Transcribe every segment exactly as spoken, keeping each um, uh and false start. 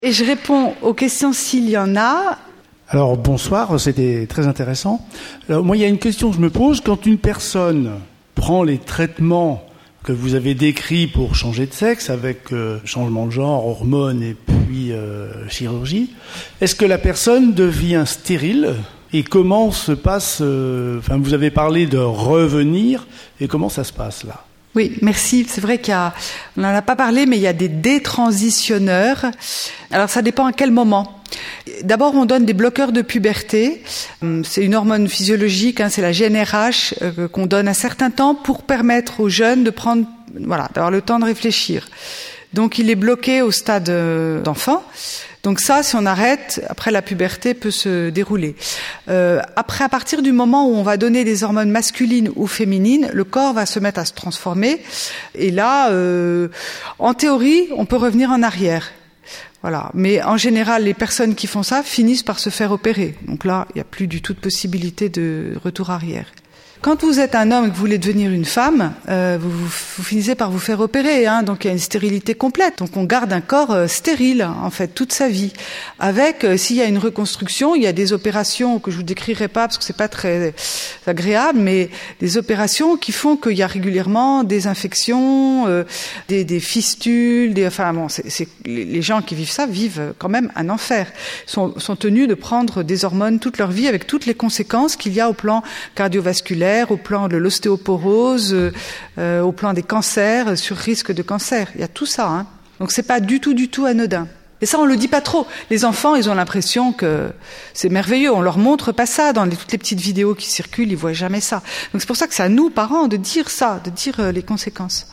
Et je réponds aux questions s'il y en a. Alors bonsoir, c'était très intéressant. Alors moi il y a une question que je me pose, quand une personne prend les traitements que vous avez décrits pour changer de sexe, avec euh, changement de genre, hormones et puis euh, chirurgie, est-ce que la personne devient stérile ? Et comment se passe, euh, enfin vous avez parlé de revenir, et comment ça se passe là ? Oui, merci. C'est vrai qu'il y a, on n'en a pas parlé, mais il y a des détransitionneurs. Alors ça dépend à quel moment. D'abord, on donne des bloqueurs de puberté. C'est une hormone physiologique, hein, c'est la G n R H euh, qu'on donne un certain temps pour permettre aux jeunes de prendre, voilà, d'avoir le temps de réfléchir. Donc il est bloqué au stade euh, d'enfant. Donc ça, si on arrête, après la puberté peut se dérouler. Euh, après, à partir du moment où on va donner des hormones masculines ou féminines, le corps va se mettre à se transformer. Et là, euh, en théorie, on peut revenir en arrière. Voilà. Mais en général, les personnes qui font ça finissent par se faire opérer. Donc là, il n'y a plus du tout de possibilité de retour arrière. Quand vous êtes un homme et que vous voulez devenir une femme, euh, vous, vous, vous finissez par vous faire opérer, hein, donc il y a une stérilité complète. Donc on garde un corps euh, stérile, en fait, toute sa vie. Avec, euh, s'il y a une reconstruction, il y a des opérations que je vous décrirai pas parce que c'est pas très agréable, mais des opérations qui font qu'il y a régulièrement des infections, euh, des, des fistules, des, enfin bon, c'est, c'est, les gens qui vivent ça vivent quand même un enfer. Ils sont, sont tenus de prendre des hormones toute leur vie avec toutes les conséquences qu'il y a au plan cardiovasculaire, au plan de l'ostéoporose, euh, au plan des cancers, sur risque de cancer. Il y a tout ça, hein. Donc c'est pas du tout, du tout anodin. Et ça, on le dit pas trop. Les enfants, ils ont l'impression que c'est merveilleux. On leur montre pas ça dans les, toutes les petites vidéos qui circulent. Ils voient jamais ça. Donc c'est pour ça que c'est à nous, parents, de dire ça, de dire euh, les conséquences.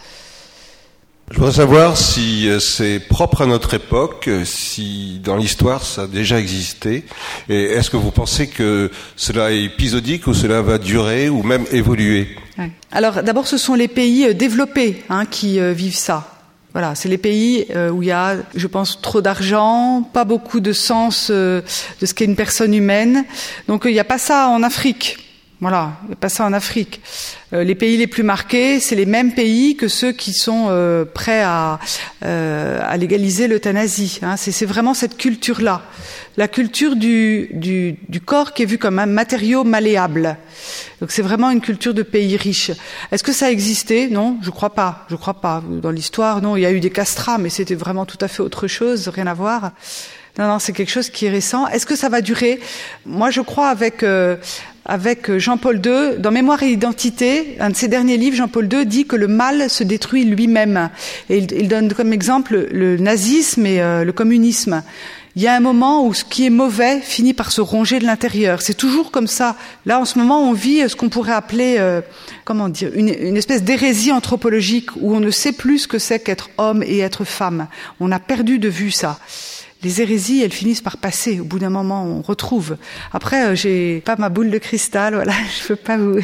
Je voudrais savoir si c'est propre à notre époque, si dans l'histoire ça a déjà existé, et est-ce que vous pensez que cela est épisodique ou cela va durer ou même évoluer ? Ouais. Alors d'abord, ce sont les pays développés hein, qui euh, vivent ça. Voilà, c'est les pays euh, où il y a, je pense, trop d'argent, pas beaucoup de sens euh, de ce qu'est une personne humaine. Donc il n'y a pas ça en Afrique. Voilà, il n'y a pas ça en Afrique. Euh, les pays les plus marqués, c'est les mêmes pays que ceux qui sont euh, prêts à, euh, à légaliser l'euthanasie. Hein. C'est, c'est vraiment cette culture-là, la culture du, du, du corps qui est vu comme un matériau malléable. Donc c'est vraiment une culture de pays riches. Est-ce que ça a existé ? Non, je crois pas. Je crois pas. Dans l'histoire, non, il y a eu des castrats, mais c'était vraiment tout à fait autre chose, rien à voir. Non, non, c'est quelque chose qui est récent. Est-ce que ça va durer ? Moi, je crois avec euh, avec Jean-Paul deux, dans Mémoire et Identité, un de ses derniers livres, Jean-Paul deux dit que le mal se détruit lui-même. Et il, il donne comme exemple le nazisme et euh, le communisme. Il y a un moment où ce qui est mauvais finit par se ronger de l'intérieur. C'est toujours comme ça. Là, en ce moment, on vit ce qu'on pourrait appeler, euh, comment dire, une, une espèce d'hérésie anthropologique où on ne sait plus ce que c'est qu'être homme et être femme. On a perdu de vue ça. Les hérésies, elles finissent par passer. Au bout d'un moment, on retrouve. Après, euh, j'ai pas ma boule de cristal, voilà, je peux pas vous...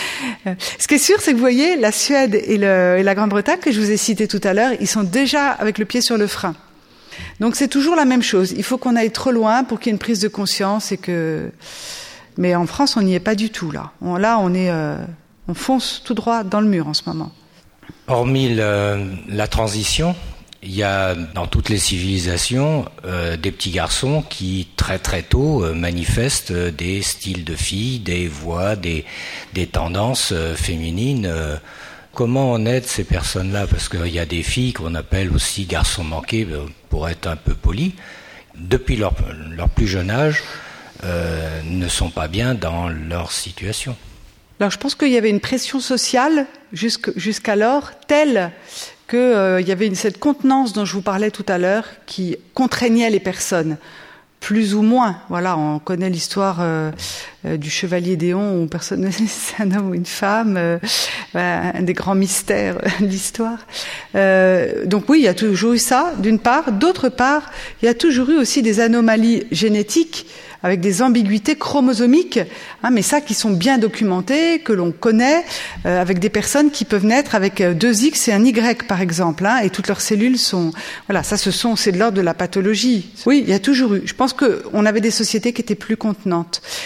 Ce qui est sûr, c'est que vous voyez, la Suède et, le, et la Grande-Bretagne, que je vous ai cité tout à l'heure, ils sont déjà avec le pied sur le frein. Donc c'est toujours la même chose. Il faut qu'on aille trop loin pour qu'il y ait une prise de conscience et que... Mais en France, on n'y est pas du tout, là. On, là, on est... Euh, on fonce tout droit dans le mur en ce moment. Hormis le, la transition... Il y a dans toutes les civilisations euh, des petits garçons qui très très tôt euh, manifestent euh, des styles de filles, des voix, des, des tendances euh, féminines. Euh, comment on aide ces personnes-là ? Parce qu'il y a des filles qu'on appelle aussi garçons manqués, euh, pour être un peu poli, depuis leur, leur plus jeune âge, euh, ne sont pas bien dans leur situation. Alors je pense qu'il y avait une pression sociale jusqu', jusqu'alors telle qu'il euh, y avait une, cette contenance dont je vous parlais tout à l'heure qui contraignait les personnes, plus ou moins. Voilà, on connaît l'histoire euh, euh, du chevalier d'Éon où personne ne sait si c'est un homme ou une femme, euh, voilà, un des grands mystères de l'histoire. Euh, donc oui, il y a toujours eu ça, d'une part. D'autre part, il y a toujours eu aussi des anomalies génétiques avec des ambiguïtés chromosomiques, hein, mais ça qui sont bien documentées, que l'on connaît, euh, avec des personnes qui peuvent naître avec deux X et un Y par exemple, hein, et toutes leurs cellules sont, voilà, ça ce sont, c'est de l'ordre de la pathologie. Oui, il y a toujours eu. Je pense que on avait des sociétés qui étaient plus contenantes. J'aime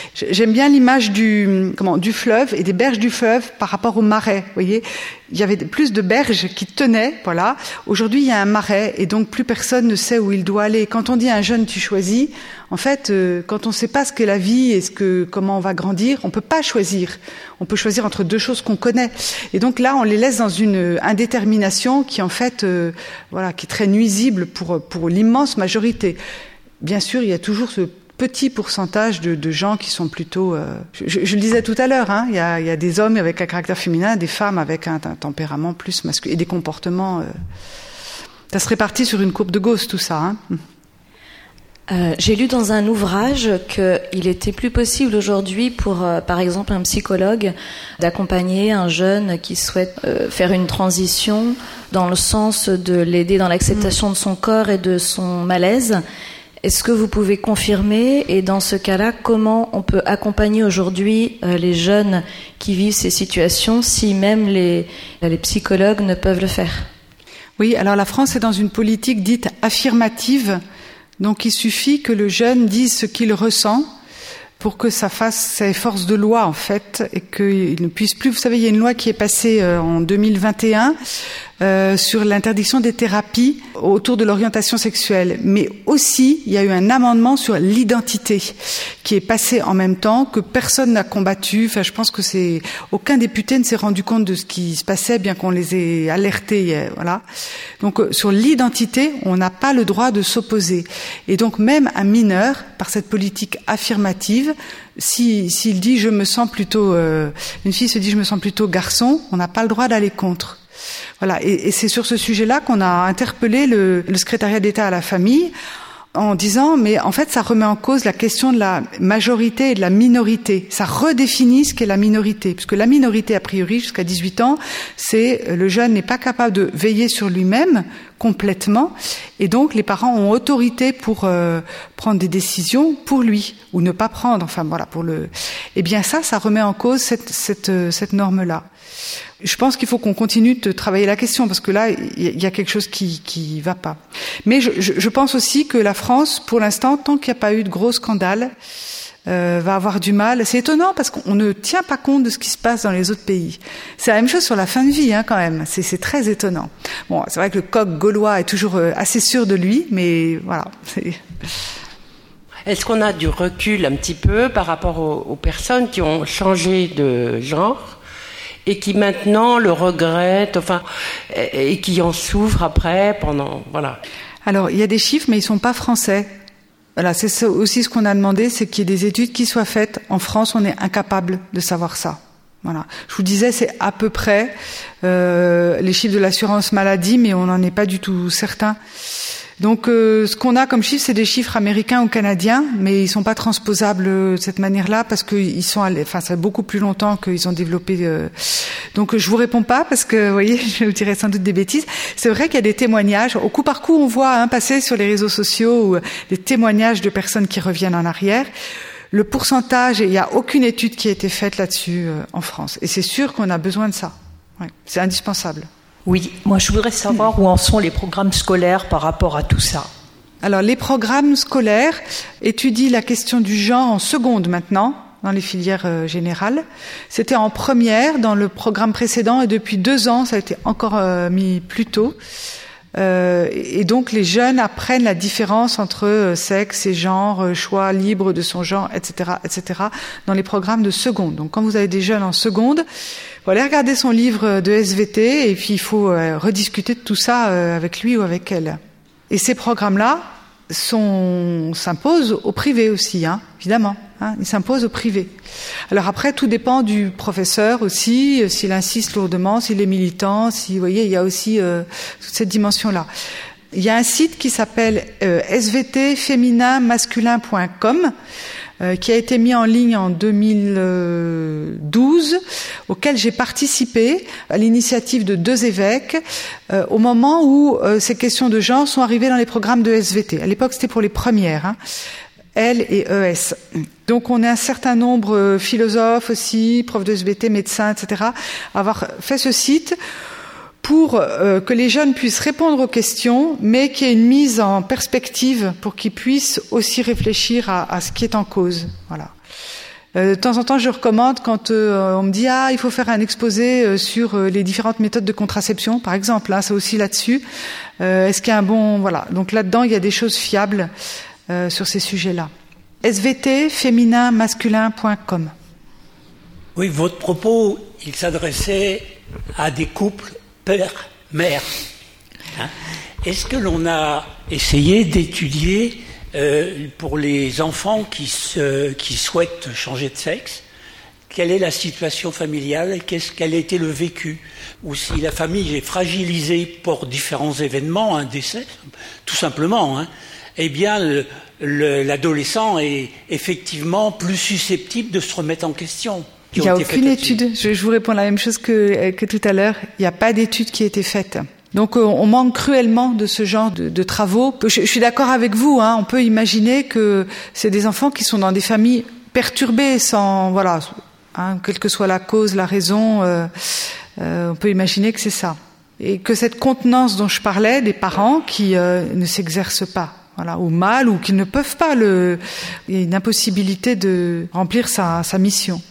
j'aime bien l'image du, comment, du fleuve et des berges du fleuve par rapport au marais. Vous voyez, il y avait plus de berges qui tenaient, voilà. Aujourd'hui, il y a un marais et donc plus personne ne sait où il doit aller. Quand on dit à un jeune, tu choisis, en fait, euh, quand on ne sait pas ce qu'est la vie et ce que, comment on va grandir, on peut pas choisir. On peut choisir entre deux choses qu'on connaît. Et donc là, on les laisse dans une indétermination qui, en fait, euh, voilà, qui est très nuisible pour, pour l'immense majorité. Bien sûr, il y a toujours ce petit pourcentage de, de gens qui sont plutôt... Euh, je, je le disais tout à l'heure, hein, il y a, il y a des hommes avec un caractère féminin, des femmes avec un, un tempérament plus masculin, et des comportements... Euh, ça se répartit sur une courbe de Gauss, tout ça. Hein. Euh, j'ai lu dans un ouvrage qu'il était plus possible aujourd'hui pour, euh, par exemple, un psychologue d'accompagner un jeune qui souhaite euh, faire une transition dans le sens de l'aider dans l'acceptation mmh. de son corps et de son malaise. Est-ce que vous pouvez confirmer, et dans ce cas-là, comment on peut accompagner aujourd'hui euh, les jeunes qui vivent ces situations si même les, les psychologues ne peuvent le faire ? Oui, alors la France est dans une politique dite affirmative, donc il suffit que le jeune dise ce qu'il ressent pour que ça fasse sa force de loi en fait, et qu'il ne puisse plus... Vous savez, il y a une loi qui est passée euh, en deux mille vingt et un euh, sur l'interdiction des thérapies autour de l'orientation sexuelle. Mais aussi, il y a eu un amendement sur l'identité qui est passé en même temps, que personne n'a combattu. Enfin, je pense que c'est... Aucun député ne s'est rendu compte de ce qui se passait, bien qu'on les ait alertés. Voilà. Donc, euh, sur l'identité, on n'a pas le droit de s'opposer. Et donc, même un mineur, par cette politique affirmative, si, s'il dit « je me sens plutôt... Euh, » une fille se dit « je me sens plutôt garçon », on n'a pas le droit d'aller contre. Voilà, et, et c'est sur ce sujet-là qu'on a interpellé le, le secrétariat d'État à la famille en disant, mais en fait, ça remet en cause la question de la majorité et de la minorité. Ça redéfinit ce qu'est la minorité, puisque la minorité, a priori, jusqu'à dix-huit ans, c'est le jeune n'est pas capable de veiller sur lui-même complètement, et donc les parents ont autorité pour euh, prendre des décisions pour lui, ou ne pas prendre, enfin voilà, pour le... Eh bien ça, ça remet en cause cette, cette, cette norme-là. Je pense qu'il faut qu'on continue de travailler la question, parce que là, il y a quelque chose qui qui va pas. Mais je, je, je pense aussi que la France, pour l'instant, tant qu'il n'y a pas eu de gros scandales, euh, va avoir du mal. C'est étonnant, parce qu'on ne tient pas compte de ce qui se passe dans les autres pays. C'est la même chose sur la fin de vie, hein, quand même. C'est, c'est très étonnant. Bon, c'est vrai que le coq gaulois est toujours assez sûr de lui, mais voilà. C'est... Est-ce qu'on a du recul un petit peu par rapport aux, aux personnes qui ont changé de genre et qui maintenant le regrettent, enfin, et qui en souffrent après, pendant, voilà. Alors, il y a des chiffres, mais ils sont pas français. Voilà, c'est aussi ce qu'on a demandé, c'est qu'il y ait des études qui soient faites. En France, on est incapable de savoir ça. Voilà. Je vous disais, c'est à peu près euh, les chiffres de l'assurance maladie, mais on n'en est pas du tout certain. Donc, euh, ce qu'on a comme chiffres, c'est des chiffres américains ou canadiens, mais ils sont pas transposables de cette manière-là parce qu'ils sont, allés, enfin, ça fait beaucoup plus longtemps qu'ils ont développé. Euh... Donc, je vous réponds pas parce que, vous voyez, je vous dirais sans doute des bêtises. C'est vrai qu'il y a des témoignages. Au coup par coup, on voit hein, passer sur les réseaux sociaux ou des témoignages de personnes qui reviennent en arrière. Le pourcentage, il n'y a aucune étude qui a été faite là-dessus euh, en France. Et c'est sûr qu'on a besoin de ça. Ouais, c'est indispensable. Oui, moi je voudrais savoir où en sont les programmes scolaires par rapport à tout ça. Alors les programmes scolaires étudient la question du genre en seconde maintenant, dans les filières euh, générales. C'était en première dans le programme précédent et depuis deux ans ça a été encore euh, mis plus tôt. Euh, et donc les jeunes apprennent la différence entre euh, sexe et genre, euh, choix libre de son genre, et cetera, et cetera dans les programmes de seconde. Donc quand vous avez des jeunes en seconde, il faut aller regarder son livre de S V T et puis il faut euh, rediscuter de tout ça euh, avec lui ou avec elle. Et ces programmes-là sont, s'imposent au privé aussi, hein, évidemment. Hein, ils s'imposent au privé. Alors après, tout dépend du professeur aussi, euh, s'il insiste lourdement, s'il est militant, si, vous voyez, il y a aussi euh, toute cette dimension-là. Il y a un site qui s'appelle euh, s v t féminin masculin point com euh, qui a été mis en ligne en deux mille douze, auquel j'ai participé à l'initiative de deux évêques euh, au moment où euh, ces questions de genre sont arrivées dans les programmes de S V T. À l'époque, c'était pour les premières, hein, L et E S. Donc on est un certain nombre de philosophes aussi, profs de S V T, médecins, et cetera, à avoir fait ce site pour euh, que les jeunes puissent répondre aux questions, mais qu'il y ait une mise en perspective pour qu'ils puissent aussi réfléchir à, à ce qui est en cause. Voilà. Euh, de temps en temps, je recommande quand euh, on me dit ah il faut faire un exposé euh, sur euh, les différentes méthodes de contraception, par exemple. Hein, c'est aussi là-dessus. Euh, est-ce qu'il y a un bon voilà. Donc là-dedans, il y a des choses fiables euh, sur ces sujets-là. S V T féminin masculin point com. Oui, votre propos, il s'adressait à des couples père-mère. Hein? Est-ce que l'on a essayé d'étudier euh, pour les enfants qui, se, qui souhaitent changer de sexe, quelle est la situation familiale, qu'est-ce, quel a été le vécu, ou si la famille est fragilisée pour différents événements, un décès, tout simplement, hein, eh bien le, le, l'adolescent est effectivement plus susceptible de se remettre en question. Il n'y a aucune étude, je, je vous réponds la même chose que, que tout à l'heure, il n'y a pas d'étude qui a été faite. Donc on manque cruellement de ce genre de, de travaux. Je, je suis d'accord avec vous, hein, on peut imaginer que c'est des enfants qui sont dans des familles perturbées, sans voilà, hein, quelle que soit la cause, la raison, euh, euh, on peut imaginer que c'est ça. Et que cette contenance dont je parlais, des parents qui euh, ne s'exercent pas, voilà, ou mal, ou qui ne peuvent pas, le, il y a une impossibilité de remplir sa, sa mission.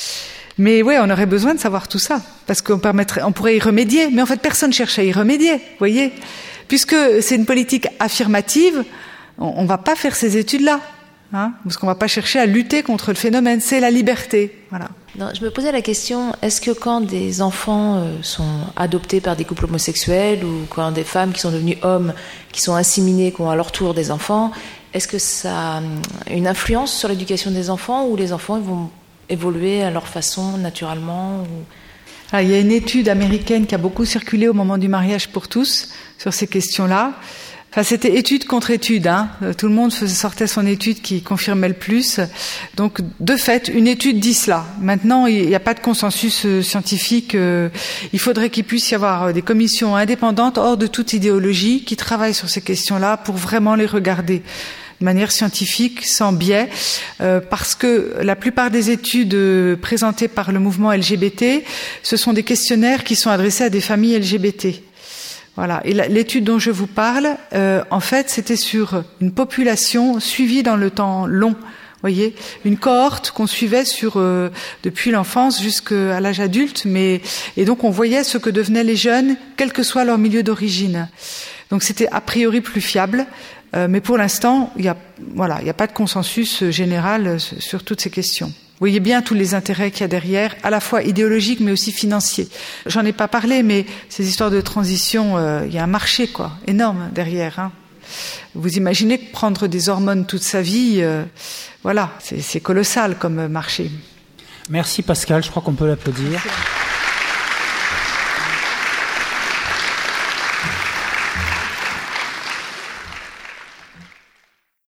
Mais ouais, on aurait besoin de savoir tout ça, parce qu'on permettrait, on pourrait y remédier. Mais en fait, personne cherche à y remédier, vous voyez. Puisque c'est une politique affirmative, on ne va pas faire ces études-là, hein, parce qu'on ne va pas chercher à lutter contre le phénomène. C'est la liberté, voilà. Non, je me posais la question, est-ce que quand des enfants euh, sont adoptés par des couples homosexuels, ou quand des femmes qui sont devenues hommes, qui sont inséminées, qui ont à leur tour des enfants, est-ce que ça a une influence sur l'éducation des enfants, ou les enfants ils vont évoluer à leur façon naturellement ou... Ah, il y a une étude américaine qui a beaucoup circulé au moment du mariage pour tous sur ces questions-là. Enfin, c'était étude contre étude, hein. Tout le monde faisait, sortait son étude qui confirmait le plus. Donc, de fait, une étude dit cela. Maintenant, il n'y a pas de consensus scientifique. Il faudrait qu'il puisse y avoir des commissions indépendantes, hors de toute idéologie, qui travaillent sur ces questions-là pour vraiment les regarder de manière scientifique, sans biais, euh, parce que la plupart des études euh, présentées par le mouvement L G B T, ce sont des questionnaires qui sont adressés à des familles L G B T. Voilà. Et la, l'étude dont je vous parle, euh, en fait, c'était sur une population suivie dans le temps long. Voyez, une cohorte qu'on suivait sur euh, depuis l'enfance jusqu'à l'âge adulte, mais et donc on voyait ce que devenaient les jeunes, quel que soit leur milieu d'origine. Donc c'était a priori plus fiable. Euh, mais pour l'instant, il y a, voilà, il n'y a pas de consensus général sur toutes ces questions. Vous voyez bien tous les intérêts qu'il y a derrière, à la fois idéologiques mais aussi financiers. J'en ai pas parlé, mais ces histoires de transition, euh, il y a un marché, quoi, énorme derrière. Hein. Vous imaginez que prendre des hormones toute sa vie, euh, voilà, c'est, c'est colossal comme marché. Merci Pascal, je crois qu'on peut l'applaudir. Merci.